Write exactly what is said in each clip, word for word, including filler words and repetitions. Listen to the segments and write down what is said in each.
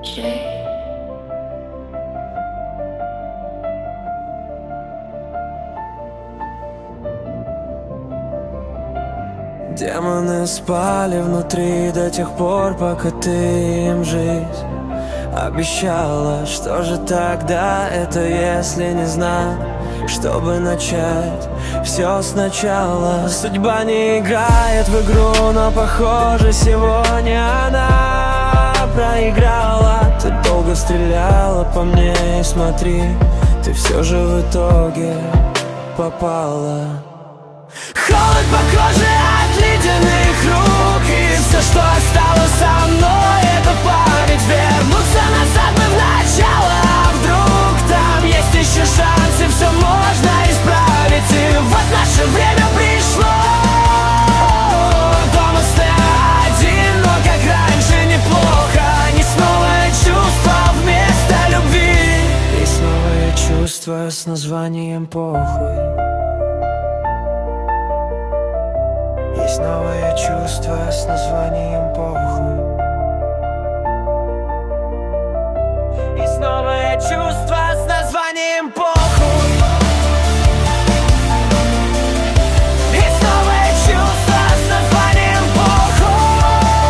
Jay. Демоны спали внутри до тех пор, пока ты им жизнь обещала. Что же тогда это, если не знать, чтобы начать все сначала? Судьба не играет в игру, но похоже сегодня она проиграла. Ты долго стреляла по мне, и смотри, ты все же в итоге попала. Холод по коже от ледяных рук, и все, что осталось со мной, это память. Вернуться назад мы в начало, а вдруг там есть еще шанс, и все можно исправить. И вот наше время пришло. Дома стоя один, но как раньше неплохо. Есть новое чувство вместо любви, есть новое чувство с названием похуй. Есть новое чувство с названием похуй. Есть новое чувство с названием похуй. Есть новое чувство с названием похуй.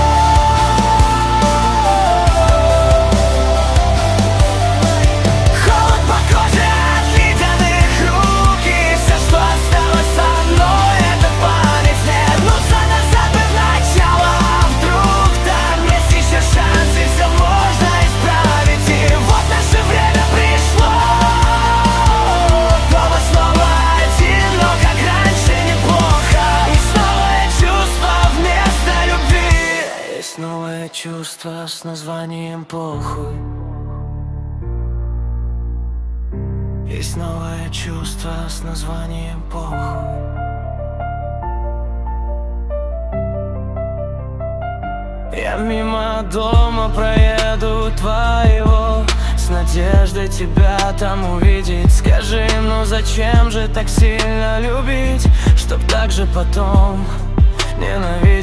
Холод по коже от ледяных рук, и все, что осталось со мной, это память. Вернуться назад мы в начало, а вдруг там есть еще шанс, и все можно исправить. И вот наше время пришло. Дома снова один, но как раньше неплохо. Есть новое чувство вместо любви, есть новое чувство с названием похуй. Есть новое чувство с названием похуй. Я мимо дома проеду твоего, с надеждой тебя там увидеть. Скажи, ну зачем же так сильно любить, чтоб так же потом ненавидеть?